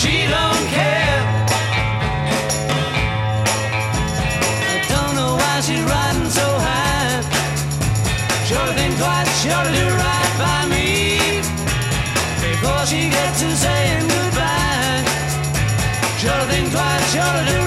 she don't care. I don't know why she's riding so high. Sure think twice, sure to do right by me before she gets to saying goodbye. Sure think twice, sure to do